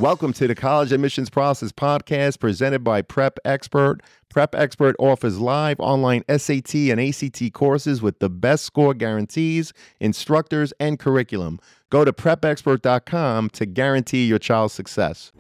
Welcome to the College Admissions Process Podcast presented by Prep Expert. Prep Expert offers live online SAT and ACT courses with the best score guarantees, instructors, and curriculum. Go to prepexpert.com to guarantee your child's success.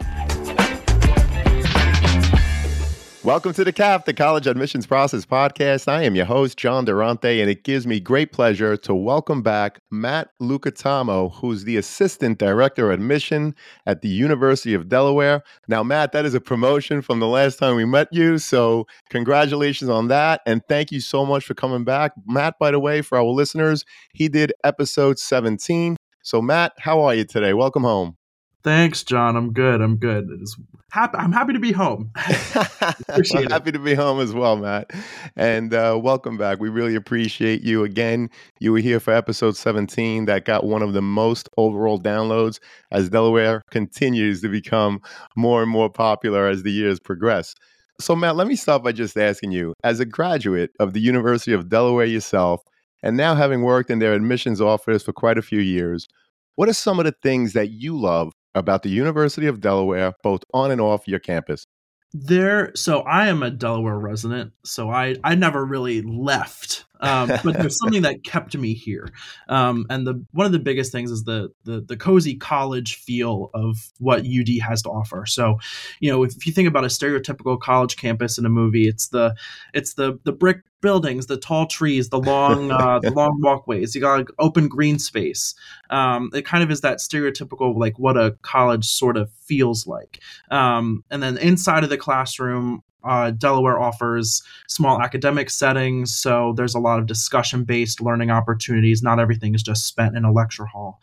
Welcome to the CAP, the College Admissions Process Podcast. I am your host, John Durante, and it gives me great pleasure to welcome back Matt Lucatamo, who's the Assistant Director of Admission at the University of Delaware. Now, Matt, that is a promotion from the last time we met you, so congratulations on that, and thank you so much for coming back. Matt, by the way, for our listeners, he did episode 17. So, Matt, how are you today? Welcome home. Thanks, John. I'm good. I'm happy to be home. I'm happy to be home as well, Matt. And welcome back. We really appreciate you again. You were here for episode 17 that got one of the most overall downloads as Delaware continues to become more and more popular as the years progress. So, Matt, let me start by just asking you, as a graduate of the University of Delaware yourself, and now having worked in their admissions office for quite a few years, what are some of the things that you love about the University of Delaware, both on and off your campus? So I am a Delaware resident, so I never really left. But there's something that kept me here. And one of the biggest things is the cozy college feel of what UD has to offer. So, if you think about a stereotypical college campus in a movie, it's the brick buildings, the tall trees, the long walkways. You got like open green space. It kind of is that stereotypical like what a college sort of feels like. And then inside of the classroom, Delaware offers small academic settings, so there's a lot of discussion-based learning opportunities. Not everything is just spent in a lecture hall.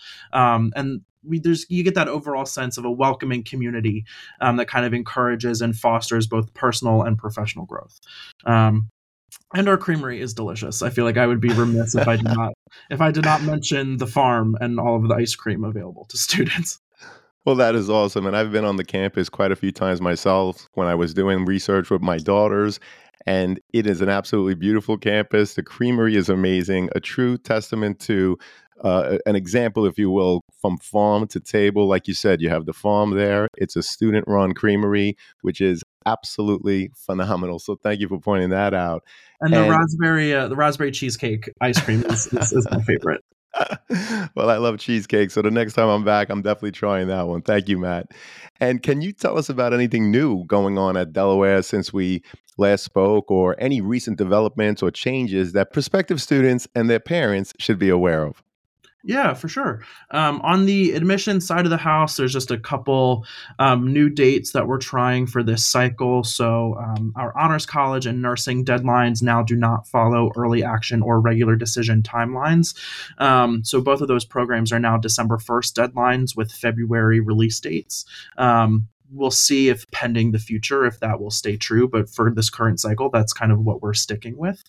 You get that overall sense of a welcoming community that kind of encourages and fosters both personal and professional growth. And our creamery is delicious. I feel like I would be remiss if I did not mention the farm and all of the ice cream available to students. Well, that is awesome. And I've been on the campus quite a few times myself when I was doing research with my daughters. And it is an absolutely beautiful campus. The creamery is amazing, a true testament to an example, if you will, from farm to table. Like you said, you have the farm there. It's a student-run creamery, which is absolutely phenomenal. So thank you for pointing that out. And the raspberry cheesecake ice cream is my favorite. Well, I love cheesecake, so the next time I'm back, I'm definitely trying that one. Thank you, Matt. And can you tell us about anything new going on at Delaware since we last spoke, or any recent developments or changes that prospective students and their parents should be aware of? Yeah, for sure. On the admission side of the house, there's just a couple new dates that we're trying for this cycle. So our honors college and nursing deadlines now do not follow early action or regular decision timelines. So both of those programs are now December 1st deadlines with February release dates. We'll see if pending the future, if that will stay true. But for this current cycle, that's kind of what we're sticking with.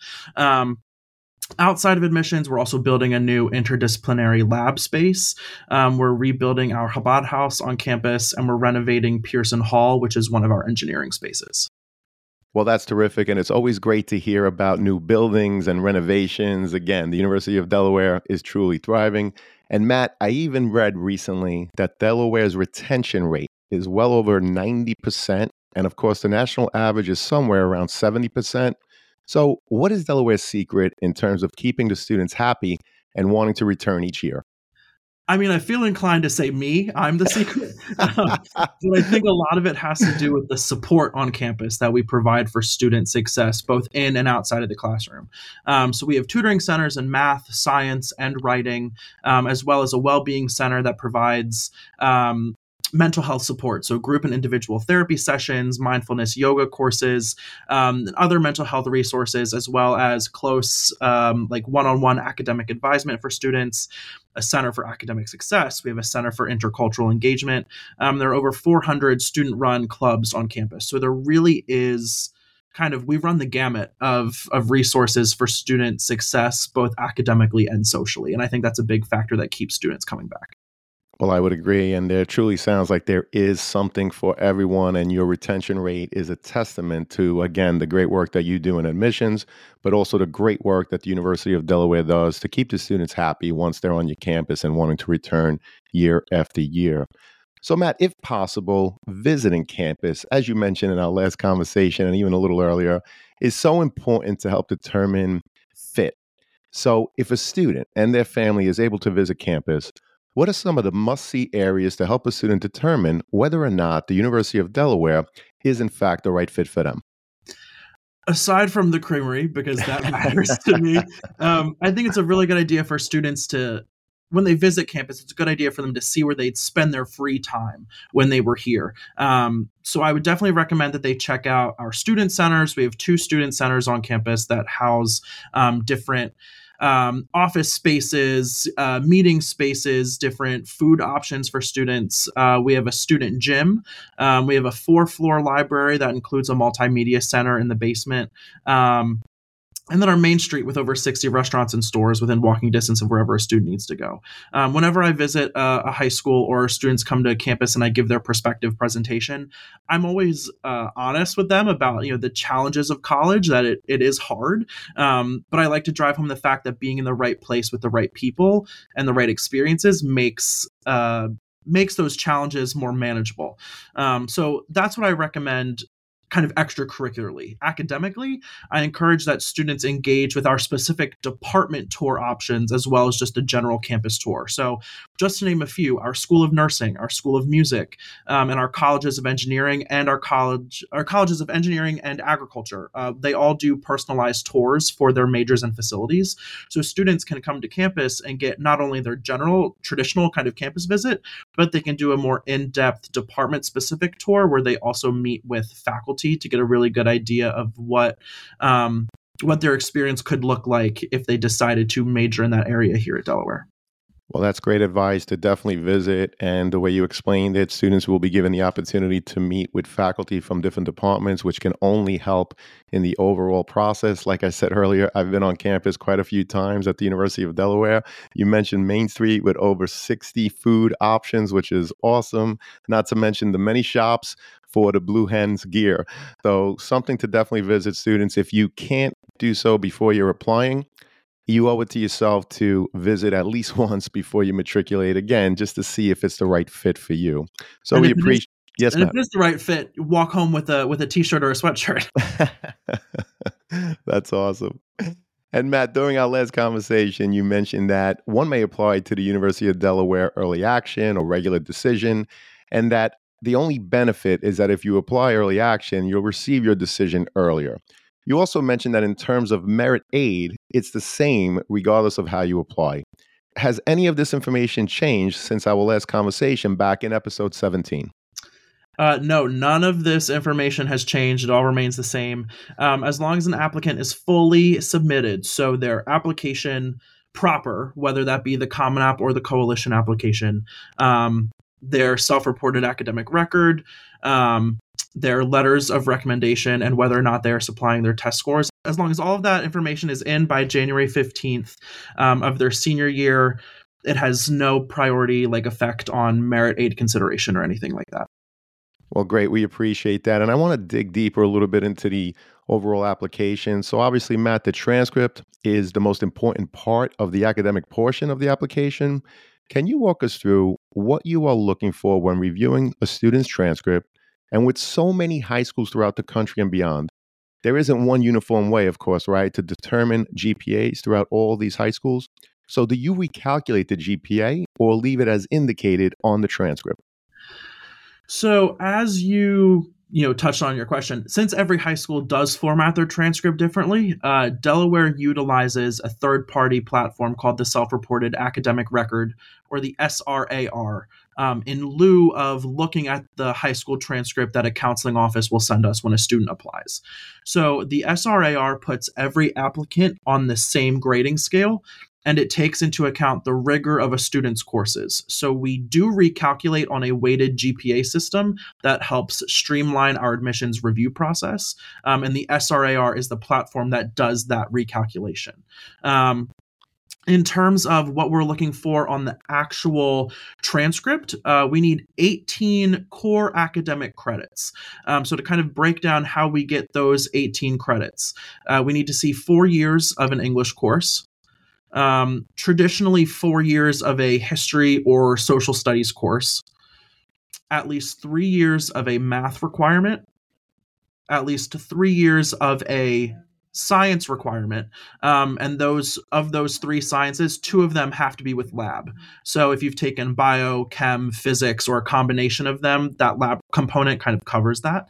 Outside of admissions, we're also building a new interdisciplinary lab space. We're rebuilding our Chabad house on campus, and we're renovating Pearson Hall, which is one of our engineering spaces. Well, that's terrific. And it's always great to hear about new buildings and renovations. Again, the University of Delaware is truly thriving. And Matt, I even read recently that Delaware's retention rate is well over 90%. And of course, the national average is somewhere around 70%. So what is Delaware's secret in terms of keeping the students happy and wanting to return each year? I mean, I feel inclined to say I'm the secret. But I think a lot of it has to do with the support on campus that we provide for student success, both in and outside of the classroom. So we have tutoring centers in math, science, and writing, as well as a well-being center that provides mental health support, so group and individual therapy sessions, mindfulness yoga courses, other mental health resources, as well as close like one-on-one academic advisement for students, a center for academic success. We have a center for intercultural engagement. There are over 400 student-run clubs on campus. So there really is we run the gamut of resources for student success, both academically and socially. And I think that's a big factor that keeps students coming back. Well, I would agree. And there truly sounds like there is something for everyone. And your retention rate is a testament to, again, the great work that you do in admissions, but also the great work that the University of Delaware does to keep the students happy once they're on your campus and wanting to return year after year. So, Matt, if possible, visiting campus, as you mentioned in our last conversation and even a little earlier, is so important to help determine fit. So, if a student and their family is able to visit campus, what are some of the must see areas to help a student determine whether or not the University of Delaware is, in fact, the right fit for them? Aside from the creamery, because that matters to me, I think it's a really good idea for students to, when they visit campus, it's a good idea for them to see where they'd spend their free time when they were here. So I would definitely recommend that they check out our student centers. We have 2 student centers on campus that house different office spaces, meeting spaces, different food options for students. We have a student gym. We have a 4-floor library that includes a multimedia center in the basement. And then our main street with over 60 restaurants and stores within walking distance of wherever a student needs to go. Whenever I visit a high school or students come to campus and I give their perspective presentation, I'm always honest with them about the challenges of college, that it is hard. But I like to drive home the fact that being in the right place with the right people and the right experiences makes those challenges more manageable. So that's what I recommend kind of extracurricularly. Academically, I encourage that students engage with our specific department tour options as well as just a general campus tour. So, just to name a few, our School of Nursing, our School of Music, and our colleges of engineering and our colleges of engineering and agriculture. They all do personalized tours for their majors and facilities. So students can come to campus and get not only their general traditional kind of campus visit, but they can do a more in-depth department-specific tour where they also meet with faculty to get a really good idea of what their experience could look like if they decided to major in that area here at Delaware. Well, that's great advice to definitely visit. And the way you explained it, students will be given the opportunity to meet with faculty from different departments, which can only help in the overall process. Like I said earlier, I've been on campus quite a few times at the University of Delaware. You mentioned Main Street with over 60 food options, which is awesome. Not to mention the many shops for the Blue Hens gear. So, something to definitely visit, students. If you can't do so before you're applying, you owe it to yourself to visit at least once before you matriculate again, just to see if it's the right fit for you. So And we if it is, appreciate. Yes, and if Matt. it is the right fit, walk home with a t-shirt or a sweatshirt. That's awesome. And Matt, during our last conversation, you mentioned that one may apply to the University of Delaware early action or regular decision, and that the only benefit is that if you apply early action, you'll receive your decision earlier. You also mentioned that in terms of merit aid, it's the same regardless of how you apply. Has any of this information changed since our last conversation back in episode 17? No, none of this information has changed. It all remains the same. As long as an applicant is fully submitted, so their application proper, whether that be the Common App or the Coalition application, their self-reported academic record, their letters of recommendation, and whether or not they are supplying their test scores. As long as all of that information is in by January 15th of their senior year, it has no priority effect on merit aid consideration or anything like that. Well, great. We appreciate that. And I want to dig deeper a little bit into the overall application. So, obviously, Matt, the transcript is the most important part of the academic portion of the application. Can you walk us through what you are looking for when reviewing a student's transcript? And with so many high schools throughout the country and beyond, there isn't one uniform way, of course, right, to determine GPAs throughout all these high schools. So, do you recalculate the GPA or leave it as indicated on the transcript? So as you touched on your question, since every high school does format their transcript differently, Delaware utilizes a third-party platform called the Self-Reported Academic Record, or the SRAR, in lieu of looking at the high school transcript that a counseling office will send us when a student applies. So the SRAR puts every applicant on the same grading scale, and it takes into account the rigor of a student's courses. So we do recalculate on a weighted GPA system that helps streamline our admissions review process. And the SRAR is the platform that does that recalculation. In terms of what we're looking for on the actual transcript, we need 18 core academic credits. So to kind of break down how we get those 18 credits, we need to see 4 years of an English course, traditionally 4 years of a history or social studies course, at least 3 years of a math requirement, at least 3 years of a science requirement, and those three sciences, two of them have to be with lab. So if you've taken bio, chem, physics, or a combination of them, that lab component kind of covers that.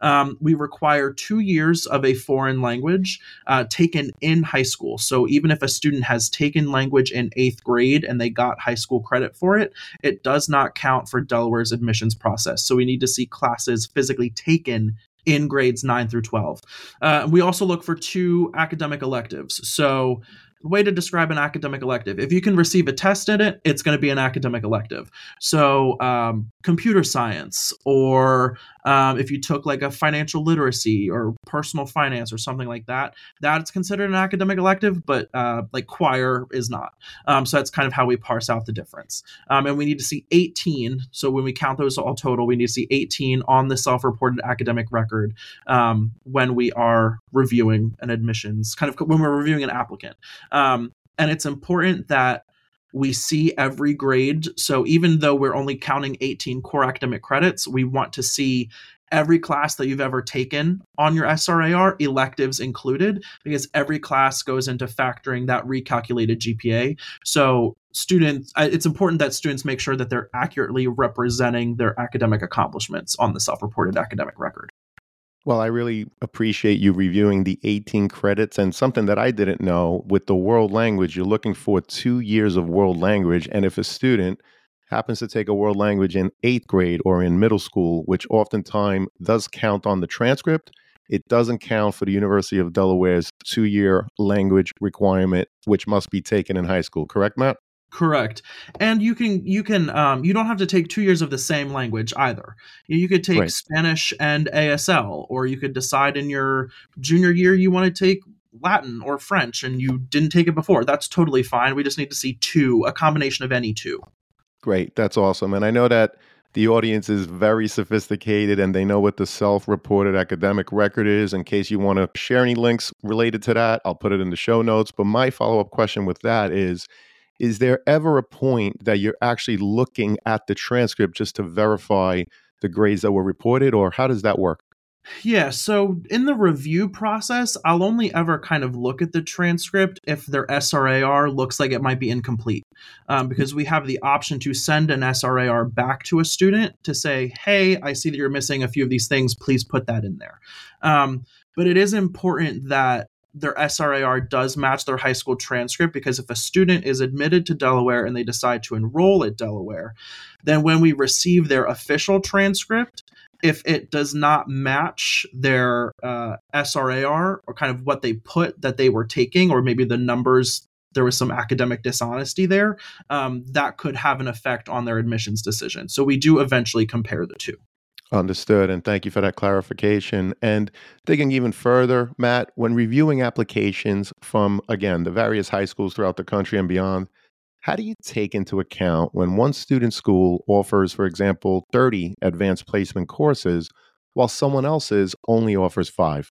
We require 2 years of a foreign language taken in high school. So even if a student has taken language in 8th grade and they got high school credit for it, it does not count for Delaware's admissions process. So we need to see classes physically taken in grades 9 through 12. We also look for 2 academic electives. So the way to describe an academic elective, if you can receive a test in it, it's going to be an academic elective. So computer science, or if you took like a financial literacy or personal finance or something like that, that's considered an academic elective, but like choir is not. So that's kind of how we parse out the difference. And we need to see 18. So when we count those all total, we need to see 18 on the self-reported academic record when we are reviewing an admissions, kind of when we're reviewing an applicant. And it's important that we see every grade. So even though we're only counting 18 core academic credits, we want to see every class that you've ever taken on your SRAR, electives included, because every class goes into factoring that recalculated GPA. So students, it's important that students make sure that they're accurately representing their academic accomplishments on the self-reported academic record. Well, I really appreciate you reviewing the 18 credits, and something that I didn't know with the world language, you're looking for 2 years of world language. And if a student happens to take a world language in 8th grade or in middle school, which oftentimes does count on the transcript, it doesn't count for the University of Delaware's 2-year language requirement, which must be taken in high school. Correct, Matt? Correct. And you don't have to take 2 years of the same language either. You could take Right. Spanish and ASL, or you could decide in your junior year you want to take Latin or French and you didn't take it before. That's totally fine. We just need to see a combination of any two. Great. That's awesome. And I know that the audience is very sophisticated and they know what the self-reported academic record is. In case you want to share any links related to that, I'll put it in the show notes. But my follow-up question with that is there ever a point that you're actually looking at the transcript just to verify the grades that were reported, or how does that work? Yeah, so in the review process, I'll only ever kind of look at the transcript if their SRAR looks like it might be incomplete, because we have the option to send an SRAR back to a student to say, hey, I see that you're missing a few of these things. Please put that in there. But it is important that their SRAR does match their high school transcript, because if a student is admitted to Delaware and they decide to enroll at Delaware, then when we receive their official transcript, if it does not match their SRAR, or kind of what they put that they were taking, or maybe the numbers, there was some academic dishonesty there, that could have an effect on their admissions decision. So we do eventually compare the two. Understood. And thank you for that clarification. And digging even further, Matt, when reviewing applications from, again, the various high schools throughout the country and beyond, how do you take into account when one student school offers, for example, 30 advanced placement courses, while someone else's only offers 5?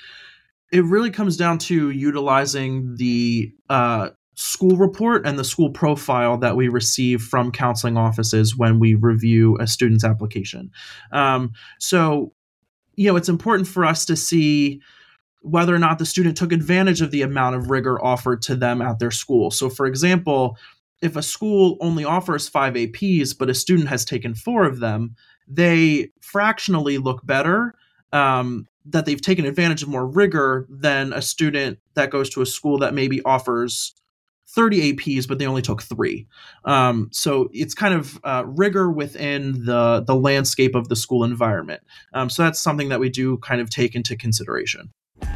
It really comes down to utilizing the school report and the school profile that we receive from counseling offices when we review a student's application. So, it's important for us to see whether or not the student took advantage of the amount of rigor offered to them at their school. So, for example, if a school only offers 5 APs, but a student has taken 4 of them, they fractionally look better, that they've taken advantage of more rigor than a student that goes to a school that maybe offers 30 APs, but they only took 3. So it's kind of rigor within the landscape of the school environment. So that's something that we do kind of take into consideration.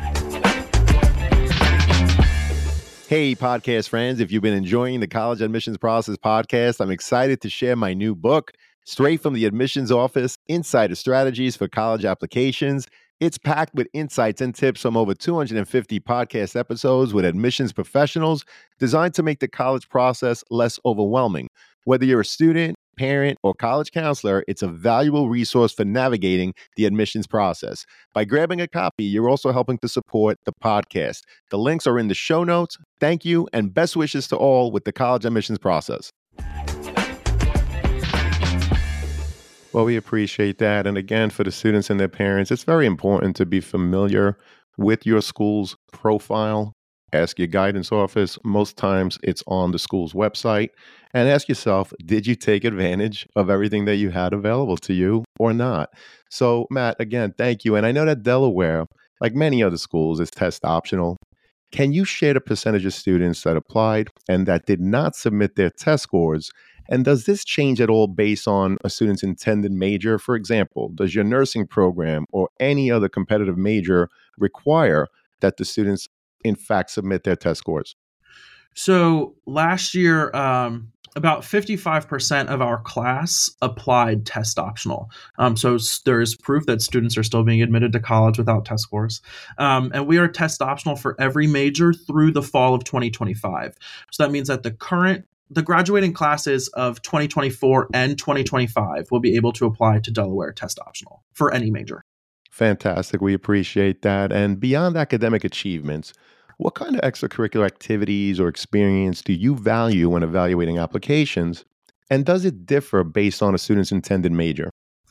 Hey, podcast friends, if you've been enjoying the College Admissions Process podcast, I'm excited to share my new book, Straight from the Admissions Office, Insider Strategies for College Applications. It's packed with insights and tips from over 250 podcast episodes with admissions professionals, designed to make the college process less overwhelming. Whether you're a student, parent, or college counselor, it's a valuable resource for navigating the admissions process. By grabbing a copy, you're also helping to support the podcast. The links are in the show notes. Thank you, and best wishes to all with the college admissions process. Well, we appreciate that. And again, for the students and their parents, it's very important to be familiar with your school's profile. Ask your guidance office. Most times it's on the school's website. And ask yourself, did you take advantage of everything that you had available to you or not? So, Matt, again, thank you. And I know that Delaware, like many other schools, is test optional. Can you share the percentage of students that applied and that did not submit their test scores? And does this change at all based on a student's intended major? For example, does your nursing program or any other competitive major require that the students, in fact, submit their test scores? So last year, about 55% of our class applied test optional. There is proof that students are still being admitted to college without test scores. And we are test optional for every major through the fall of 2025. So that means that the graduating classes of 2024 and 2025 will be able to apply to Delaware test optional for any major. Fantastic. We appreciate that. And beyond academic achievements, what kind of extracurricular activities or experience do you value when evaluating applications? And does it differ based on a student's intended major?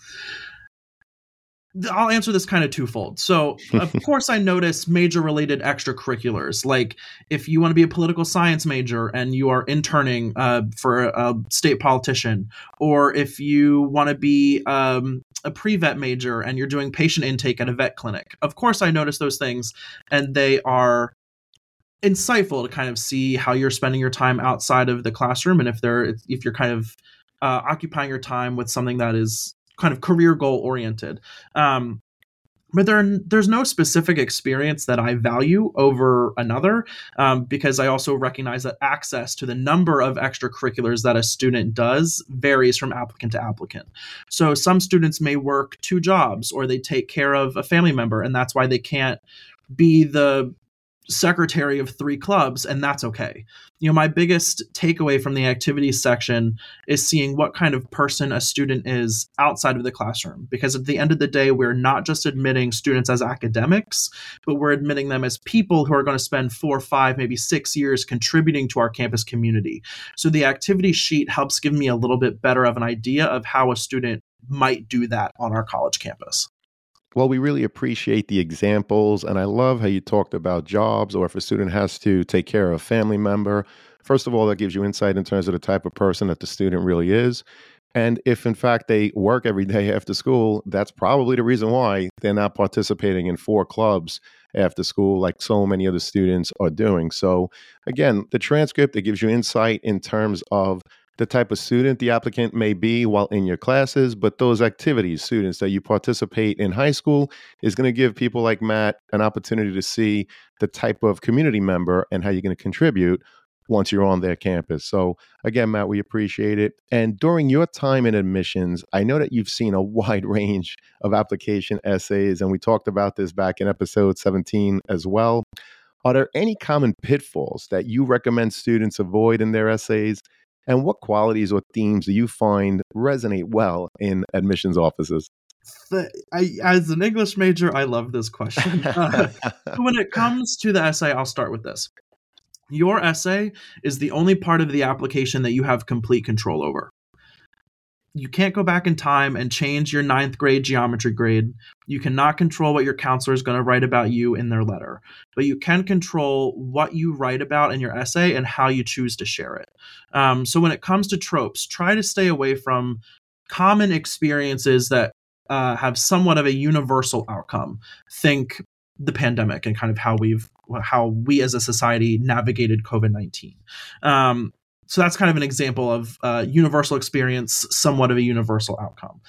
I'll answer this kind of twofold. So, of course, I notice major related extracurriculars. Like if you want to be a political science major and you are interning for a state politician, or if you want to be a pre vet major and you're doing patient intake at a vet clinic. Of course, I notice those things, and they are insightful to kind of see how you're spending your time outside of the classroom, and if you're kind of occupying your time with something that is kind of career goal oriented. But there's no specific experience that I value over another, because I also recognize that access to the number of extracurriculars that a student does varies from applicant to applicant. So some students may work two jobs, or they take care of a family member, and that's why they can't be the secretary of three clubs, and that's okay. My biggest takeaway from the activities section is seeing what kind of person a student is outside of the classroom, because at the end of the day, we're not just admitting students as academics, but we're admitting them as people who are going to spend 4, 5, maybe 6 years contributing to our campus community. So the activity sheet helps give me a little bit better of an idea of how a student might do that on our college campus. Well, we really appreciate the examples, and I love how you talked about jobs or if a student has to take care of a family member. First of all, that gives you insight in terms of the type of person that the student really is. And if in fact they work every day after school, that's probably the reason why they're not participating in 4 clubs after school like so many other students are doing. So, again, the transcript, it gives you insight in terms of the type of student the applicant may be while in your classes, but those activities, students that you participate in high school, is going to give people like Matt an opportunity to see the type of community member and how you're going to contribute once you're on their campus. So, again, Matt, we appreciate it. And during your time in admissions, I know that you've seen a wide range of application essays, and we talked about this back in episode 17 as well. Are there any common pitfalls that you recommend students avoid in their essays? And what qualities or themes do you find resonate well in admissions offices? As an English major, I love this question. When it comes to the essay, I'll start with this. Your essay is the only part of the application that you have complete control over. You can't go back in time and change your 9th grade geometry grade. You cannot control what your counselor is going to write about you in their letter, but you can control what you write about in your essay and how you choose to share it. So when it comes to tropes, try to stay away from common experiences that have somewhat of a universal outcome. Think the pandemic and kind of how we as a society navigated COVID-19. So that's kind of an example of universal experience, somewhat of a universal outcome.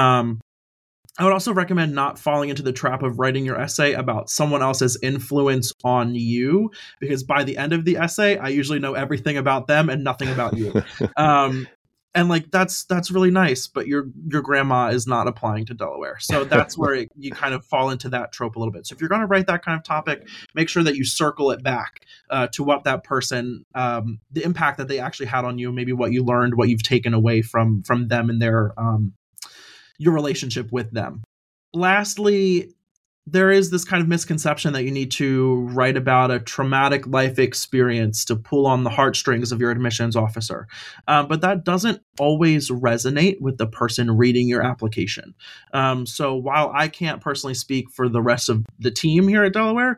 I would also recommend not falling into the trap of writing your essay about someone else's influence on you, because by the end of the essay, I usually know everything about them and nothing about you. And like that's really nice, but your grandma is not applying to Delaware, so that's where you kind of fall into that trope a little bit. So if you're going to write that kind of topic, make sure that you circle it back to what that person, the impact that they actually had on you, maybe what you learned, what you've taken away from them and their your relationship with them. Lastly, there is this kind of misconception that you need to write about a traumatic life experience to pull on the heartstrings of your admissions officer. But that doesn't always resonate with the person reading your application. So while I can't personally speak for the rest of the team here at Delaware,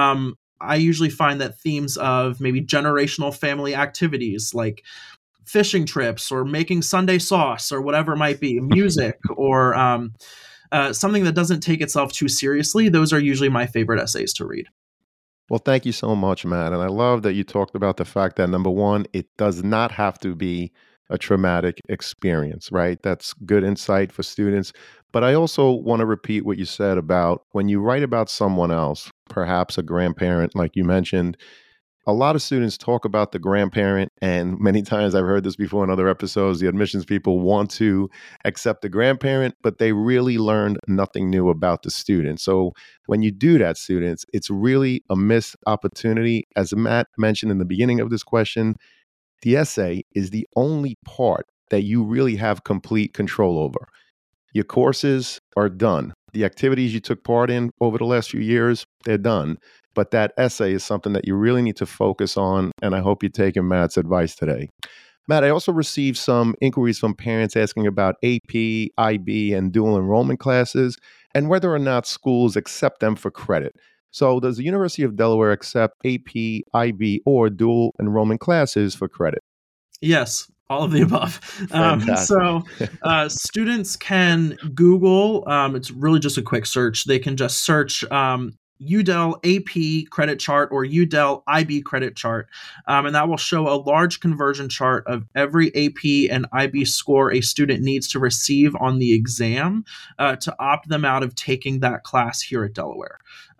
I usually find that themes of maybe generational family activities like fishing trips or making Sunday sauce or whatever it might be, music, or something that doesn't take itself too seriously, those are usually my favorite essays to read. Well, thank you so much, Matt. And I love that you talked about the fact that number one, it does not have to be a traumatic experience, right? That's good insight for students. But I also want to repeat what you said about when you write about someone else, perhaps a grandparent, like you mentioned, a lot of students talk about the grandparent, and many times I've heard this before in other episodes. The admissions people want to accept the grandparent, but they really learned nothing new about the student. So when you do that, students, it's really a missed opportunity. As Matt mentioned in the beginning of this question, the essay is the only part that you really have complete control over. Your courses are done. The activities you took part in over the last few years, they're done. But that essay is something that you really need to focus on. And I hope you're taking Matt's advice today. Matt, I also received some inquiries from parents asking about AP, IB, and dual enrollment classes and whether or not schools accept them for credit. So, does the University of Delaware accept AP, IB, or dual enrollment classes for credit? Yes, all of the above. Fantastic. Students can Google, it's really just a quick search. They can just search UDEL AP credit chart or UDEL IB credit chart, and that will show a large conversion chart of every AP and IB score a student needs to receive on the exam to opt them out of taking that class here at Delaware.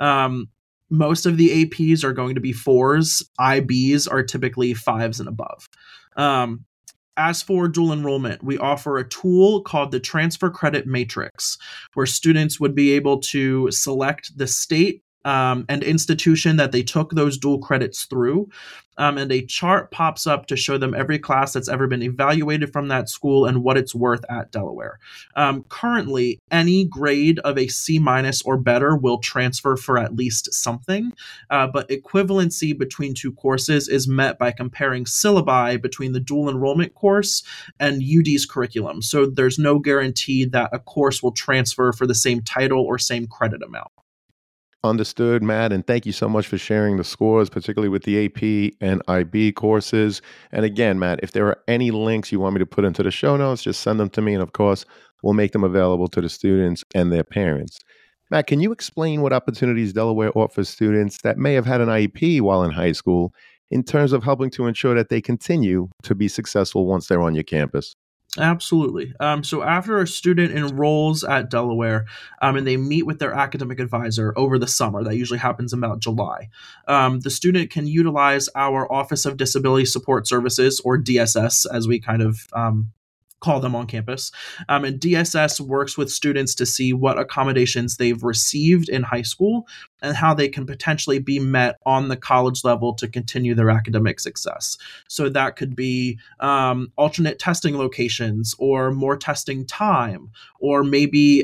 Most of the APs are going to be fours, IBs are typically fives and above. Um, as for dual enrollment, we offer a tool called the Transfer Credit Matrix, where students would be able to select the state and institution that they took those dual credits through. And a chart pops up to show them every class that's ever been evaluated from that school and what it's worth at Delaware. Currently, any grade of a C minus or better will transfer for at least something, but equivalency between two courses is met by comparing syllabi between the dual enrollment course and UD's curriculum. So there's no guarantee that a course will transfer for the same title or same credit amount. Understood, Matt, and thank you so much for sharing the scores, particularly with the AP and IB courses. And again, Matt, if there are any links you want me to put into the show notes, just send them to me, and of course, we'll make them available to the students and their parents. Matt, can you explain what opportunities Delaware offers students that may have had an IEP while in high school in terms of helping to ensure that they continue to be successful once they're on your campus? Absolutely. So after a student enrolls at Delaware and they meet with their academic advisor over the summer, that usually happens in about July, the student can utilize our Office of Disability Support Services, or DSS, as we kind of call them on campus. And DSS works with students to see what accommodations they've received in high school and how they can potentially be met on the college level to continue their academic success. So that could be alternate testing locations or more testing time, or maybe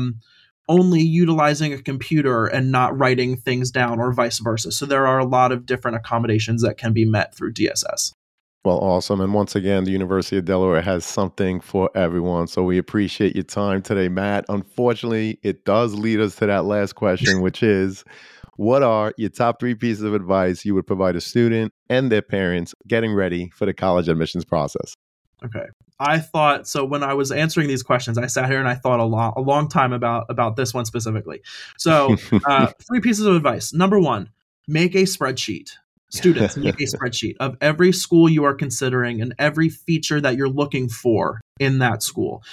only utilizing a computer and not writing things down, or vice versa. So there are a lot of different accommodations that can be met through DSS. Well, awesome. And once again, the University of Delaware has something for everyone. So we appreciate your time today, Matt. Unfortunately, it does lead us to that last question, which is what are your top three pieces of advice you would provide a student and their parents getting ready for the college admissions process? Okay. I thought so when I was answering these questions, I sat here and I thought a long time about this one specifically. So, three pieces of advice. Number one, make a spreadsheet. Students, make a spreadsheet of every school you are considering and every feature that you're looking for in that school.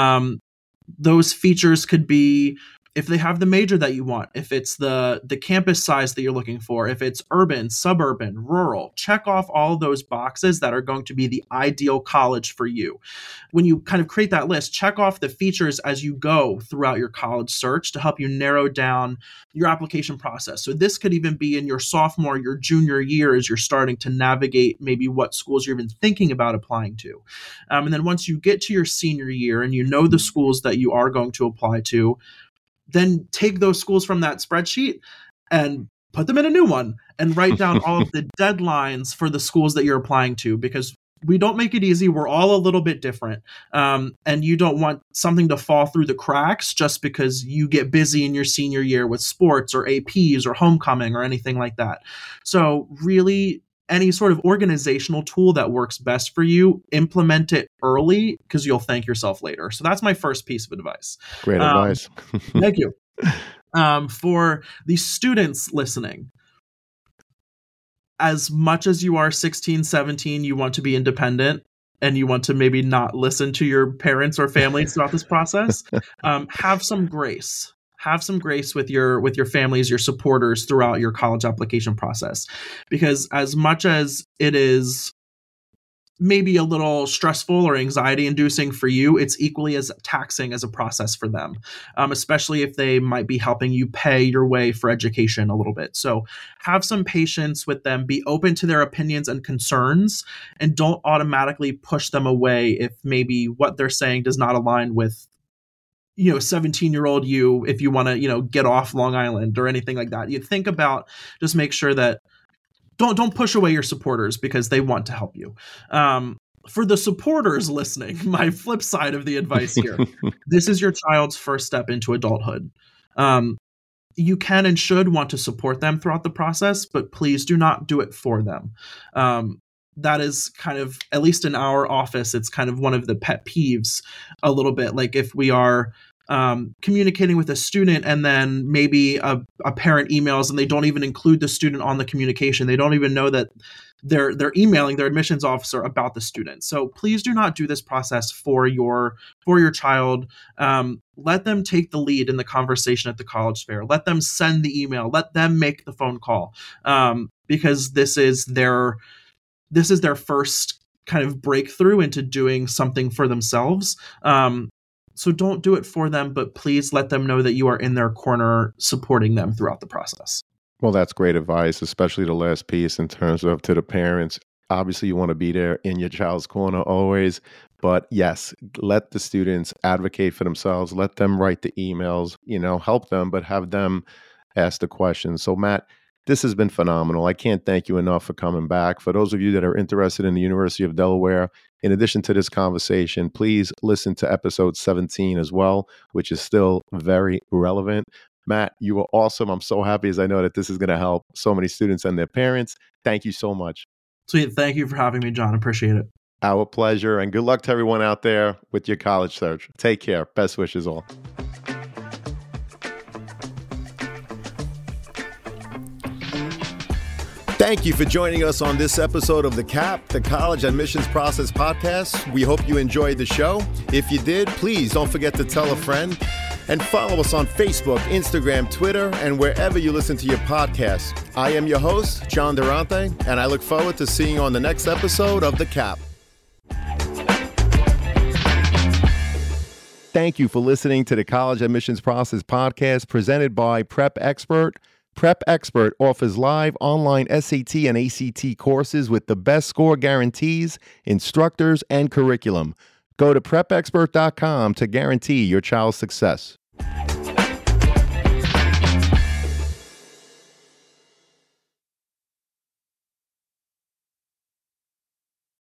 Those features could be if they have the major that you want, if it's the campus size that you're looking for, if it's urban, suburban, rural. Check off all of those boxes that are going to be the ideal college for you. When you kind of create that list, check off the features as you go throughout your college search to help you narrow down your application process. So this could even be in your sophomore, your junior year, as you're starting to navigate maybe what schools you're even thinking about applying to. And then once you get to your senior year and you know the schools that you are going to apply to, then take those schools from that spreadsheet and put them in a new one and write down all of the deadlines for the schools that you're applying to, because we don't make it easy. We're all a little bit different. And you don't want something to fall through the cracks just because you get busy in your senior year with sports or APs or homecoming or anything like that. So really, any sort of organizational tool that works best for you, implement it early, because you'll thank yourself later. So that's my first piece of advice. Great advice. Thank you. For the students listening, as much as you are 16, 17, you want to be independent and you want to maybe not listen to your parents or families throughout this process, have some grace. Have some grace with your families, your supporters throughout your college application process. Because as much as it is maybe a little stressful or anxiety inducing for you, it's equally as taxing as a process for them, especially if they might be helping you pay your way for education a little bit. So have some patience with them, be open to their opinions and concerns, and don't automatically push them away if maybe what they're saying does not align with 17-year-old you, if you want to get off Long Island or anything like that. You think about, just make sure that don't push away your supporters because they want to help you. For the supporters listening, my flip side of the advice here, this is your child's first step into adulthood. You can and should want to support them throughout the process, but please do not do it for them. That is kind of, at least in our office, it's kind of one of the pet peeves a little bit. Like if we are communicating with a student and then maybe a parent emails and they don't even include the student on the communication. They don't even know that they're emailing their admissions officer about the student. So please do not do this process for your child. Let them take the lead in the conversation at the college fair. Let them send the email. Let them make the phone call, because this is their first kind of breakthrough into doing something for themselves. So don't do it for them, but please let them know that you are in their corner supporting them throughout the process. Well, that's great advice, especially the last piece in terms of to the parents. Obviously, you want to be there in your child's corner always. But yes, let the students advocate for themselves. Let them write the emails, help them, but have them ask the questions. So, Matt, this has been phenomenal. I can't thank you enough for coming back. For those of you that are interested in the University of Delaware, in addition to this conversation, please listen to episode 17 as well, which is still very relevant. Matt, you were awesome. I'm so happy as I know that this is going to help so many students and their parents. Thank you so much. Sweet. Thank you for having me, John. Appreciate it. Our pleasure. And good luck to everyone out there with your college search. Take care. Best wishes all. Thank you for joining us on this episode of the CAP, the College Admissions Process Podcast. We hope you enjoyed the show. If you did, please don't forget to tell a friend and follow us on Facebook, Instagram, Twitter, and wherever you listen to your podcasts. I am your host, John Durante, and I look forward to seeing you on the next episode of the CAP. Thank you for listening to the College Admissions Process Podcast presented by Prep Expert. Prep Expert offers live online SAT and ACT courses with the best score guarantees, instructors, and curriculum. Go to prepexpert.com to guarantee your child's success.